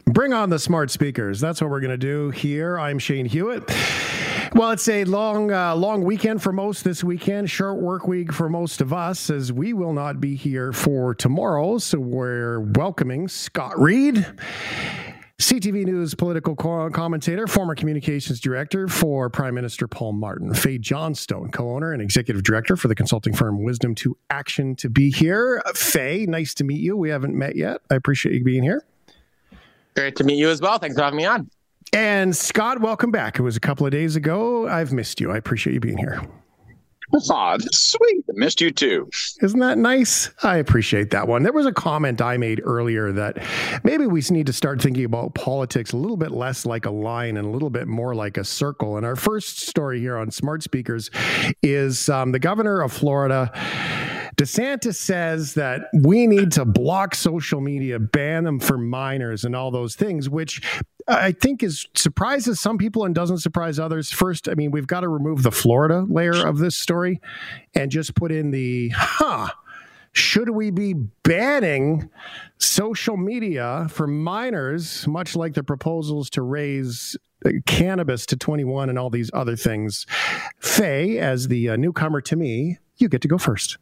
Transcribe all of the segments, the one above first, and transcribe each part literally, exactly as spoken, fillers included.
Bring on the smart speakers. That's what we're going to do here. I'm Shane Hewitt. Well, it's a long, uh, long weekend for most this weekend. Short work week for most of us, as we will not be here for tomorrow. So we're welcoming Scott Reid, C T V News political commentator, former communications director for Prime Minister Paul Martin, Faye Johnstone, co-owner and executive director for the consulting firm Wisdom to Action, to be here. Faye, nice to meet you. We haven't met yet. I appreciate you being here. Great to meet you as well. Thanks for having me on. And Scott, welcome back. It was a couple of days ago. I've missed you. I appreciate you being here. Aw, that's sweet. I missed you too. Isn't that nice? I appreciate that one. There was a comment I made earlier that maybe we need to start thinking about politics a little bit less like a line and a little bit more like a circle. And our first story here on Smart Speakers is um, the governor of Florida, DeSantis, says that we need to block social media, ban them for minors and all those things, which I think is surprises some people and doesn't surprise others. First, I mean, we've got to remove the Florida layer of this story and just put in the, huh, should we be banning social media for minors, much like the proposals to raise cannabis to twenty-one and all these other things? Faye, as the uh, newcomer to me, you get to go first.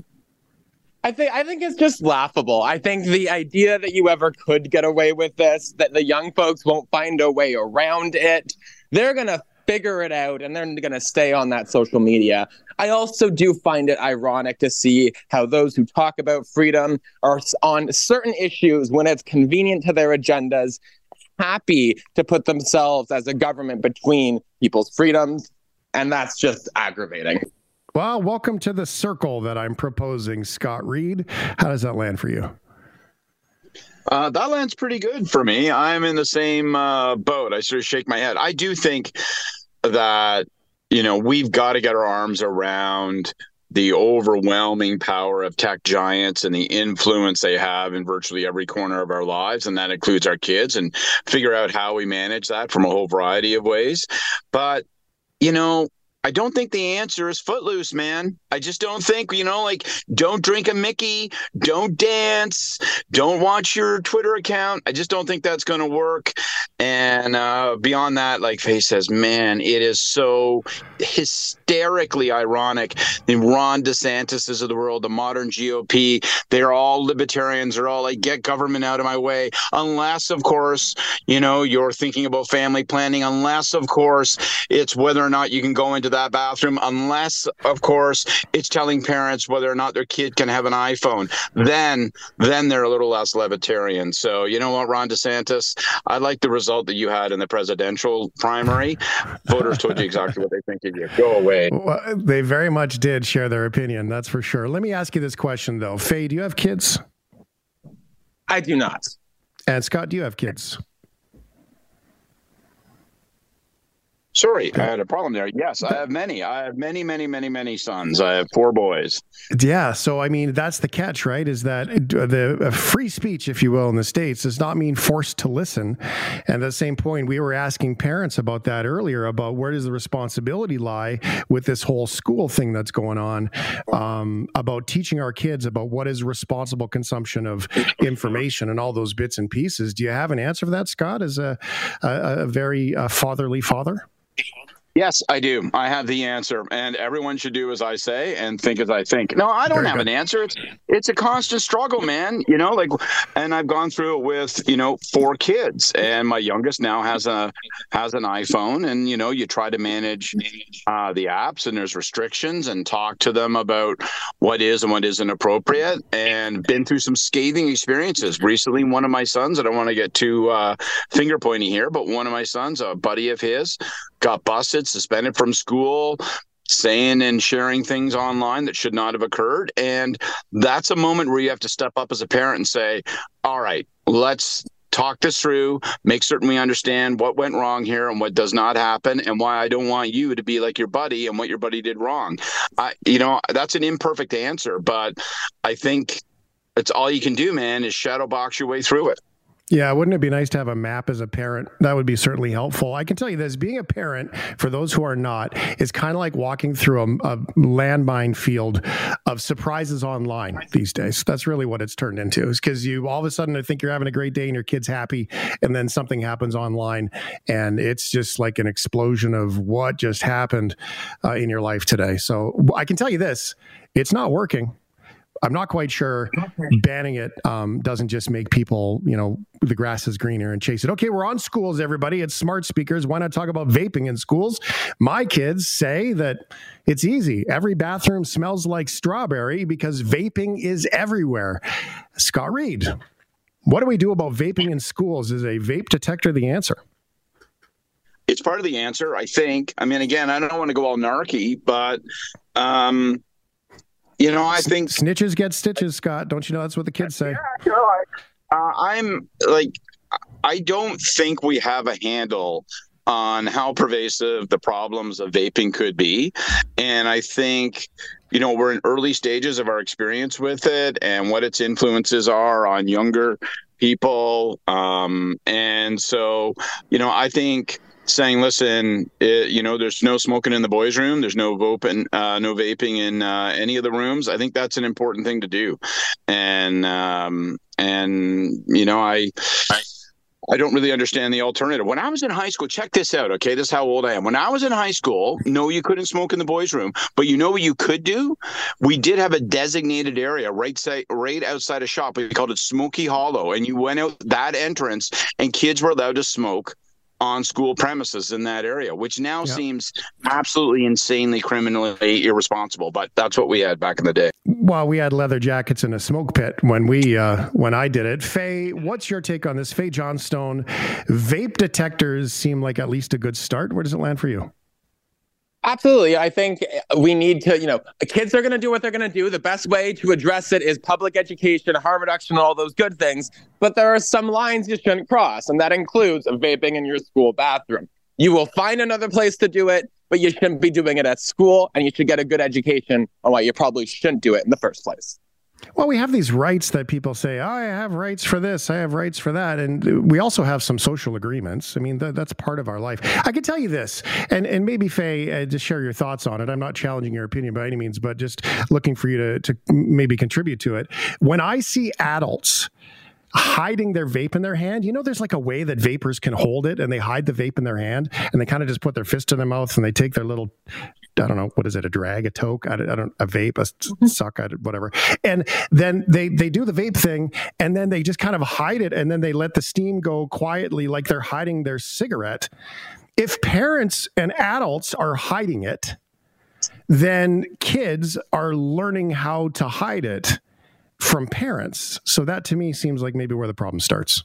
I think I think it's just laughable. I think the idea that you ever could get away with this, that the young folks won't find a way around it, they're going to figure it out and they're going to stay on that social media. I also do find it ironic to see how those who talk about freedom are on certain issues when it's convenient to their agendas, happy to put themselves as a government between people's freedoms. And that's just aggravating. Well, welcome to the circle that I'm proposing, Scott Reid. How does that land for you? Uh, that lands pretty good for me. I'm in the same uh, boat. I sort of shake my head. I do think that, you know, we've got to get our arms around the overwhelming power of tech giants and the influence they have in virtually every corner of our lives, and that includes our kids, and figure out how we manage that from a whole variety of ways. But, you know, I don't think the answer is footloose, man. I just don't think, you know, like, don't drink a Mickey, don't dance, don't watch your Twitter account. I just don't think that's going to work. And uh, beyond that, like Faye says, man, it is so hysterically ironic. The Ron DeSantis of the world, the modern G O P, they're all libertarians. They're all like, get government out of my way. Unless, of course, you know, you're thinking about family planning. Unless, of course, it's whether or not you can go into that bathroom. Unless, of course, it's telling parents whether or not their kid can have an iPhone. Then, then they're a little less libertarian. So, you know what, Ron DeSantis, I like the result that you had in the presidential primary. Voters told you exactly what they think of you. Go away. Well, they very much did share their opinion. That's for sure. Let me ask you this question, though. Faye, do you have kids? I do not. And Scott, do you have kids? Sorry, I had a problem there. Yes, I have many. I have many, many, many, many sons. I have four boys. Yeah. So, I mean, that's the catch, right? Is that the free speech, if you will, in the States does not mean forced to listen. And at the same point, we were asking parents about that earlier, about where does the responsibility lie with this whole school thing that's going on, um, about teaching our kids about what is responsible consumption of information and all those bits and pieces. Do you have an answer for that, Scott, as a, a, a very uh, fatherly father? Yes, I do. I have the answer, and everyone should do as I say and think as I think. No, I don't Very have good. an answer. It's it's a constant struggle, man. You know, like, and I've gone through it with, you know, four kids, and my youngest now has a has an iPhone, and you know, you try to manage uh, the apps, and there's restrictions, and talk to them about what is and what isn't appropriate, and been through some scathing experiences recently. One of my sons, I don't want to get too uh, finger pointy here, but one of my sons, a buddy of his, got busted, suspended from school, saying and sharing things online that should not have occurred. And that's a moment where you have to step up as a parent and say, all right, let's talk this through, make certain we understand what went wrong here and what does not happen, and why I don't want you to be like your buddy and what your buddy did wrong. I, you know, that's an imperfect answer, but I think it's all you can do, man, is shadow box your way through it. Yeah, wouldn't it be nice to have a map as a parent? That would be certainly helpful. I can tell you this, being a parent, for those who are not, is kind of like walking through a, a landmine field of surprises online these days. That's really what it's turned into, is because you all of a sudden think you're having a great day and your kid's happy, and then something happens online, and it's just like an explosion of what just happened uh, in your life today. So I can tell you this, it's not working. I'm not quite sure banning it um, doesn't just make people, you know, the grass is greener and chase it. Okay, we're on schools, everybody. It's smart speakers. Why not talk about vaping in schools? My kids say that it's easy. Every bathroom smells like strawberry because vaping is everywhere. Scott Reid, what do we do about vaping in schools? Is a vape detector the answer? It's part of the answer, I think. I mean, again, I don't want to go all narky, but... Um, You know, I think snitches get stitches, Scott. Don't you know that's what the kids say? Yeah, you know, I, uh, I'm like, I don't think we have a handle on how pervasive the problems of vaping could be. And I think, you know, we're in early stages of our experience with it and what its influences are on younger people. Um, and so, you know, I think saying, listen, it, you know, there's no smoking in the boys' room. There's no vaping, uh, no vaping in uh, any of the rooms. I think that's an important thing to do. And, um, and you know, I, I, I don't really understand the alternative. When I was in high school, check this out, okay? This is how old I am. When I was in high school, no, you couldn't smoke in the boys' room. But you know what you could do? We did have a designated area right, side, right outside a shop. We called it Smoky Hollow. And you went out that entrance, and kids were allowed to smoke on school premises in that area, which now yep. seems absolutely insanely criminally irresponsible. But that's what we had back in the day. Well, we had leather jackets in a smoke pit when we uh, when I did it. Faye, what's your take on this? Faye Johnstone, vape detectors seem like at least a good start. Where does it land for you? Absolutely. I think we need to, you know, kids are going to do what they're going to do. The best way to address it is public education, harm reduction, all those good things. But there are some lines you shouldn't cross, and that includes vaping in your school bathroom. You will find another place to do it, but you shouldn't be doing it at school, and you should get a good education on why you probably shouldn't do it in the first place. Well, we have these rights that people say, oh, I have rights for this, I have rights for that. And we also have some social agreements. I mean, th- that's part of our life. I can tell you this, and, and maybe, Faye, uh, just share your thoughts on it. I'm not challenging your opinion by any means, but just looking for you to, to maybe contribute to it. When I see adults hiding their vape in their hand, you know, there's like a way that vapors can hold it, and they hide the vape in their hand, and they kind of just put their fist in their mouth, and they take their little, I don't know, what is it, a drag, a toke, I don't, I don't a vape, a suck, I don't, whatever. And then they, they do the vape thing, and then they just kind of hide it, and then they let the steam go quietly like they're hiding their cigarette. If parents and adults are hiding it, then kids are learning how to hide it from parents. So that to me seems like maybe where the problem starts.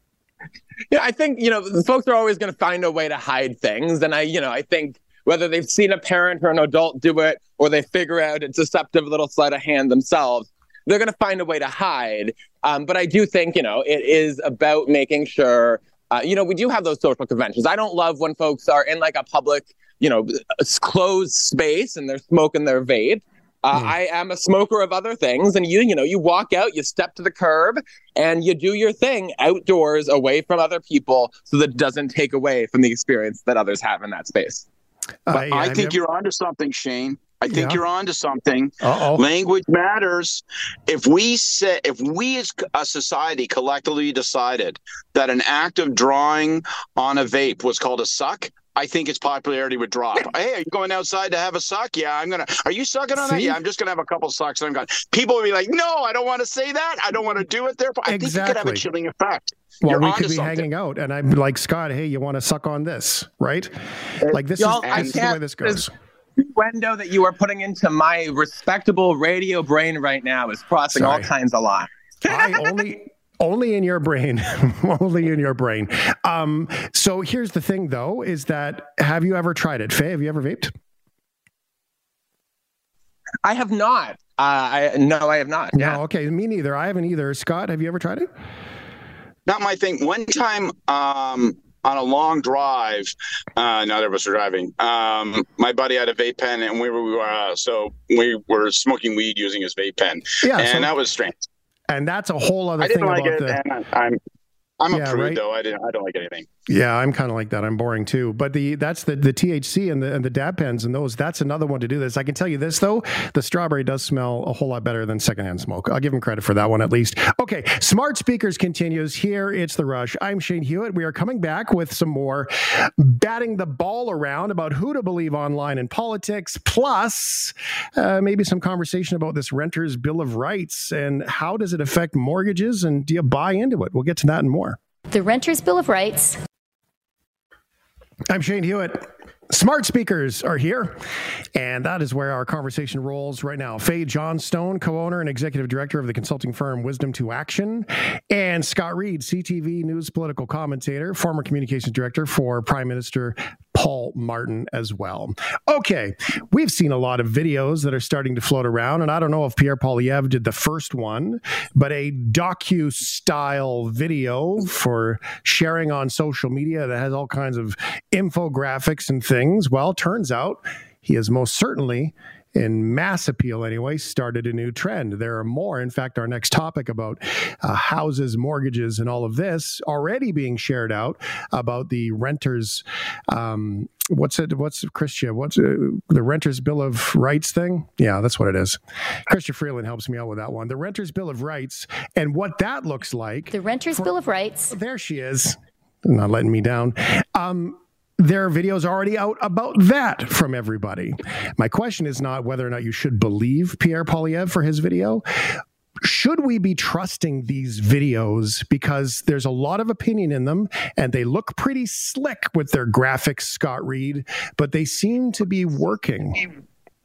Yeah, I think, you know, folks are always going to find a way to hide things. And I, you know, I think whether they've seen a parent or an adult do it, or they figure out a deceptive little sleight of hand themselves, they're going to find a way to hide. Um, but I do think, you know, it is about making sure, uh, you know, we do have those social conventions. I don't love when folks are in like a public, you know, closed space and they're smoking their vape. Uh, mm. I am a smoker of other things, and you, you know, you walk out, you step to the curb, and you do your thing outdoors, away from other people, so that it doesn't take away from the experience that others have in that space. Uh, yeah, I think never... you're onto something, Shane. I think yeah. you're onto something. Uh-oh. Language matters. If we say, if we as a society collectively decided that an act of drawing on a vape was called a suck, I think its popularity would drop. Hey, are you going outside to have a suck? Yeah, I'm going to. Are you sucking on See? that? Yeah, I'm just going to have a couple sucks and I'm gone. People would be like, no, I don't want to say that. I don't want to do it. Therefore, I exactly. think it could have a chilling effect. Well, You're we could be something. hanging out, and I'm like, Scott, hey, you want to suck on this, right? Like, this, Y'all, is, this is the way this goes. Window that you are putting into my respectable radio brain right now is crossing Sorry. all kinds of lines. I only... Only in your brain, only in your brain. Um, so here's the thing, though, is that have you ever tried it? Faye, have you ever vaped? I have not. Uh, I no, I have not. No, yeah. Okay, me neither. I haven't either. Scott, have you ever tried it? Not my thing. One time um, on a long drive, uh, neither of us were driving. Um, my buddy had a vape pen, and we were uh, so we were smoking weed using his vape pen, yeah, and so- that was strange. And that's a whole other I didn't thing like about it, the. and I'm I'm a Yeah, prude right? though. I didn't. I don't like anything. Yeah, I'm kind of like that. I'm boring too. But the that's the the T H C and the and the dab pens and those. That's another one to do this. I can tell you this though, the strawberry does smell a whole lot better than secondhand smoke. I'll give him credit for that one at least. Okay, Smart Speakers continues. Here it's the Rush. I'm Shane Hewitt. We are coming back with some more batting the ball around about who to believe online in politics, plus uh, maybe some conversation about this Renters' Bill of Rights and how does it affect mortgages and do you buy into it? We'll get to that and more. The Renters' Bill of Rights. I'm Shane Hewitt. Smart Speakers are here, and that is where our conversation rolls right now. Faye Johnstone, co-owner and executive director of the consulting firm Wisdom to Action, and Scott Reed, C T V News political commentator, former communications director for Prime Minister Paul Martin as well. Okay, we've seen a lot of videos that are starting to float around, and I don't know if Pierre Poilievre did the first one, but a docu-style video for sharing on social media that has all kinds of infographics and things. Well, turns out he has most certainly, in mass appeal anyway, started a new trend. There are more. In fact, our next topic about uh, houses, mortgages, and all of this already being shared out about the renters. Um, what's it? What's Christian? What's uh, the Renters' Bill of Rights thing? Yeah, that's what it is. Christian Freeland helps me out with that one. The Renters' Bill of Rights and what that looks like. The Renters' for, Bill of Rights. There she is. Not letting me down. Um, There are videos already out about that from everybody. My question is not whether or not you should believe Pierre Poilievre for his video. Should we be trusting these videos because there's a lot of opinion in them and they look pretty slick with their graphics, Scott Reed, but they seem to be working?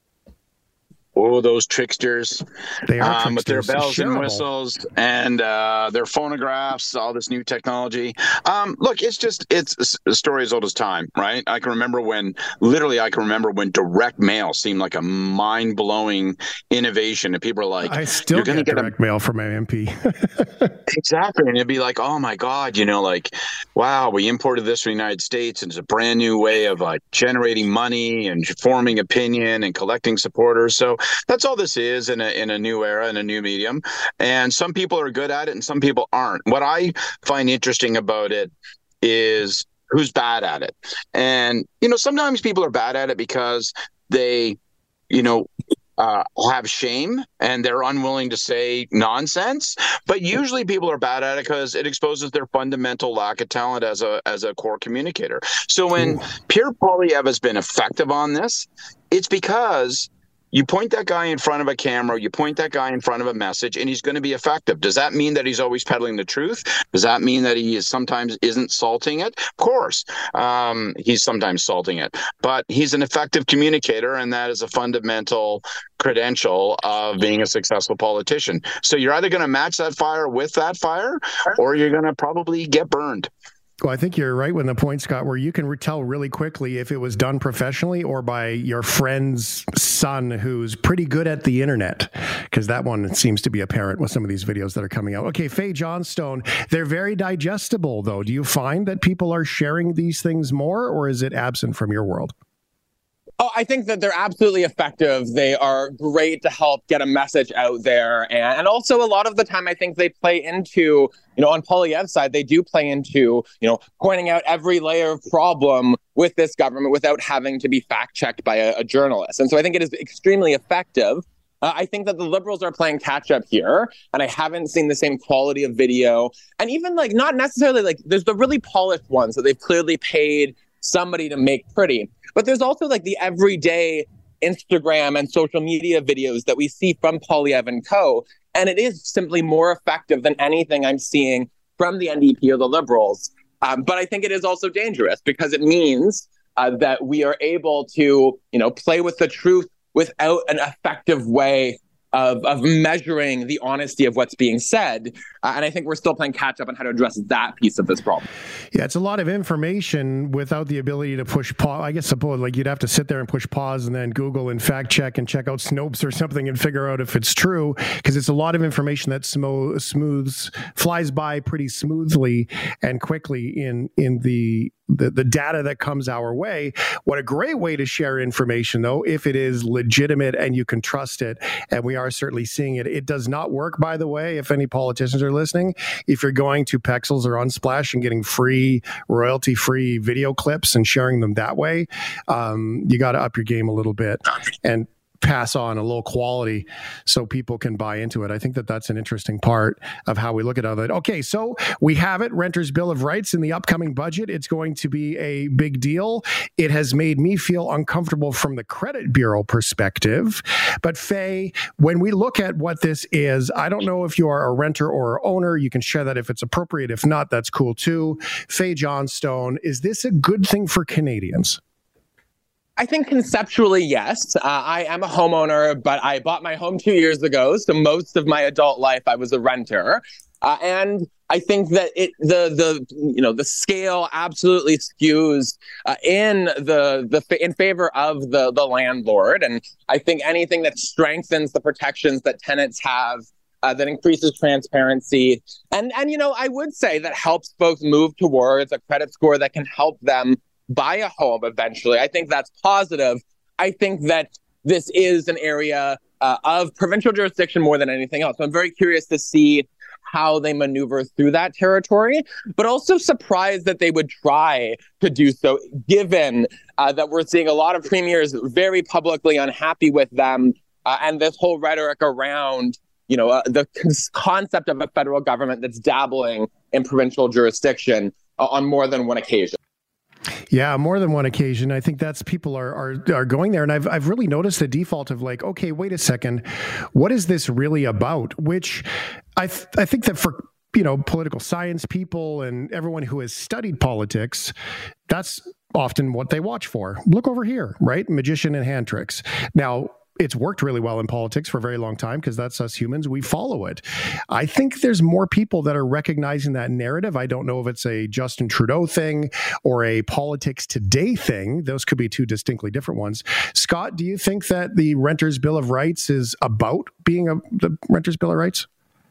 Oh, those tricksters. They are um, with their tricksters. bells and Shareable. whistles and uh, their phonographs, all this new technology. Um, look, it's just, it's a story as old as time, right? I can remember when, literally, I can remember when direct mail seemed like a mind-blowing innovation. And people are like, I still you're going to get get direct a... mail from my M P. Exactly. And it'd be like, oh my God, you know, like, wow, we imported this from the United States and it's a brand new way of like generating money and forming opinion and collecting supporters. So that's all this is in a in a new era, in a new medium. And some people are good at it and some people aren't. What I find interesting about it is who's bad at it. And, you know, sometimes people are bad at it because they, you know, uh, have shame and they're unwilling to say nonsense. But usually people are bad at it because it exposes their fundamental lack of talent as a as a core communicator. So when Ooh. Pierre Poilievre has been effective on this, it's because you point that guy in front of a camera, you point that guy in front of a message, and he's going to be effective. Does that mean that he's always peddling the truth? Does that mean that he is sometimes isn't salting it? Of course, um, he's sometimes salting it. But he's an effective communicator, and that is a fundamental credential of being a successful politician. So you're either going to match that fire with that fire, or you're going to probably get burned. Well, I think you're right when the point, Scott, where you can tell really quickly if it was done professionally or by your friend's son who's pretty good at the internet, because that one seems to be apparent with some of these videos that are coming out. Okay, Faye Johnstone, they're very digestible, though. Do you find that people are sharing these things more, or is it absent from your world? Oh, I think that they're absolutely effective. They are great to help get a message out there. And, and also a lot of the time, I think they play into, you know, on Poilievre's side, they do play into, you know, pointing out every layer of problem with this government without having to be fact checked by a, a journalist. And so I think it is extremely effective. Uh, I think that the Liberals are playing catch up here, and I haven't seen the same quality of video. And even like not necessarily like there's the really polished ones that they've clearly paid somebody to make pretty. But there's also like the everyday Instagram and social media videos that we see from Poilievre and co. And it is simply more effective than anything I'm seeing from the N D P or the Liberals. Um, but I think it is also dangerous because it means uh, that we are able to, you know, play with the truth without an effective way of, of measuring the honesty of what's being said. Uh, and I think we're still playing catch up on how to address that piece of this problem. Yeah, it's a lot of information without the ability to push pause. I guess suppose like you'd have to sit there and push pause and then Google and fact check and check out Snopes or something and figure out if it's true, because it's a lot of information that smo- smooths, flies by pretty smoothly and quickly in, in the the, the data that comes our way. What a great way to share information, though, if it is legitimate and you can trust it. And we are certainly seeing it. It does not work, by the way, if any politicians are listening. If you're going to Pexels or Unsplash and getting free, royalty-free video clips and sharing them that way, um, you got to up your game a little bit and pass on a low quality so people can buy into it. I think that that's an interesting part of how we look at it. Okay, so we have it, Renters' Bill of Rights in the upcoming budget. It's going to be a big deal. It has made me feel uncomfortable from the credit bureau perspective. But Faye, when we look at what this is, I don't know if you are a renter or an owner. You can share that if it's appropriate. If not, that's cool too. Faye Johnstone, is this a good thing for Canadians? I think conceptually, yes. Uh, I am a homeowner, but I bought my home two years ago. So most of my adult life, I was a renter. Uh, and I think that it the the you know the scale absolutely skews uh, in the the in favor of the the landlord. And I think anything that strengthens the protections that tenants have, Uh, that increases transparency. And, and, you know, I would say that helps folks move towards a credit score that can help them buy a home eventually. I think that's positive. I think that this is an area uh, of provincial jurisdiction more than anything else. So I'm very curious to see how they maneuver through that territory, but also surprised that they would try to do so, given uh, that we're seeing a lot of premiers very publicly unhappy with them uh, and this whole rhetoric around you know, uh, the concept of a federal government that's dabbling in provincial jurisdiction uh, on more than one occasion. Yeah, more than one occasion. I think that's people are are are going there, and I've I've really noticed the default of like, okay, wait a second, what is this really about? Which I th- I think that for you know political science people and everyone who has studied politics, that's often what they watch for. Look over here, right? Magician and hand tricks. Now, it's worked really well in politics for a very long time because that's us humans. We follow it. I think there's more people that are recognizing that narrative. I don't know if it's a Justin Trudeau thing or a Politics Today thing. Those could be two distinctly different ones. Scott, do you think that the Renters' Bill of Rights is about being a the Renters' Bill of Rights?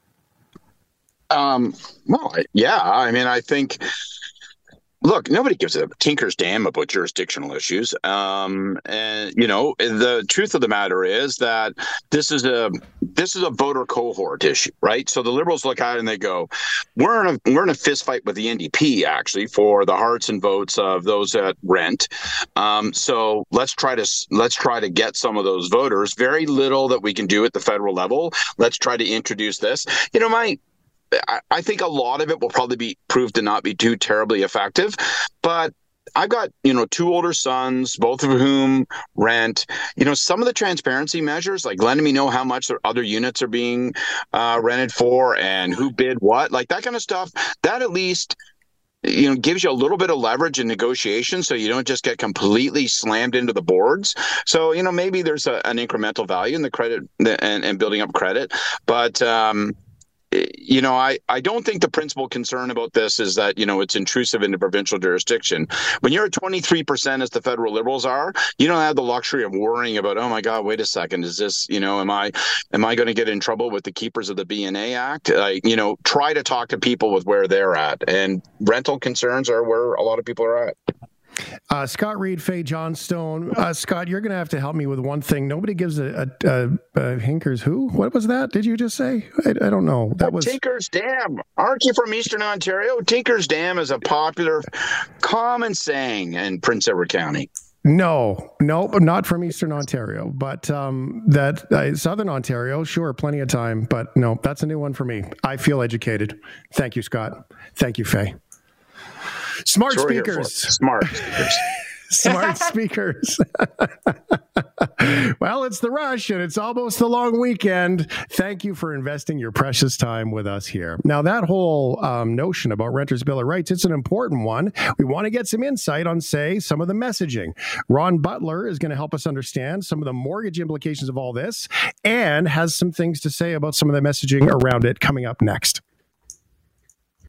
Um, well, yeah. I mean, I think... Look, nobody gives a tinker's damn about jurisdictional issues. Um, and, you know, the truth of the matter is that this is a this is a voter cohort issue, right? So the Liberals look at it and they go, we're in a we're in a fist fight with the N D P, actually, for the hearts and votes of those that rent. Um, so let's try to let's try to get some of those voters. Very little that we can do at the federal level. Let's try to introduce this. You know, my I think a lot of it will probably be proved to not be too terribly effective, but I've got, you know, two older sons, both of whom rent. You know, some of the transparency measures, like letting me know how much their other units are being uh, rented for and who bid what, like that kind of stuff, that at least, you know, gives you a little bit of leverage in negotiation so you don't just get completely slammed into the boards. So, you know, maybe there's a, an incremental value in the credit and, and building up credit. But, um, you know, I, I don't think the principal concern about this is that, you know, it's intrusive into provincial jurisdiction. When you're at twenty-three percent as the federal Liberals are, you don't have the luxury of worrying about, oh, my God, wait a second. Is this, you know, am I am I going to get in trouble with the keepers of the B N A Act? Like, you know, try to talk to people with where they're at. And rental concerns are where a lot of people are at. Uh, Scott Reed, Faye Johnstone. Uh, Scott, you're going to have to help me with one thing. Nobody gives a, a, a, a Hinkers who? What was that? Did you just say? I, I don't know. That was Tinker's Dam. Aren't you from Eastern Ontario? Tinker's Dam is a popular, common saying in Prince Edward County. No, no, not from Eastern Ontario, but um, that uh, Southern Ontario, sure, plenty of time. But no, that's a new one for me. I feel educated. Thank you, Scott. Thank you, Faye. Smart speakers. Smart speakers. Smart speakers. Well, it's the rush and it's almost the long weekend. Thank you for investing your precious time with us here. Now, that whole um, notion about Renters' Bill of Rights, it's an important one. We want to get some insight on, say, some of the messaging. Ron Butler is going to help us understand some of the mortgage implications of all this and has some things to say about some of the messaging around it coming up next.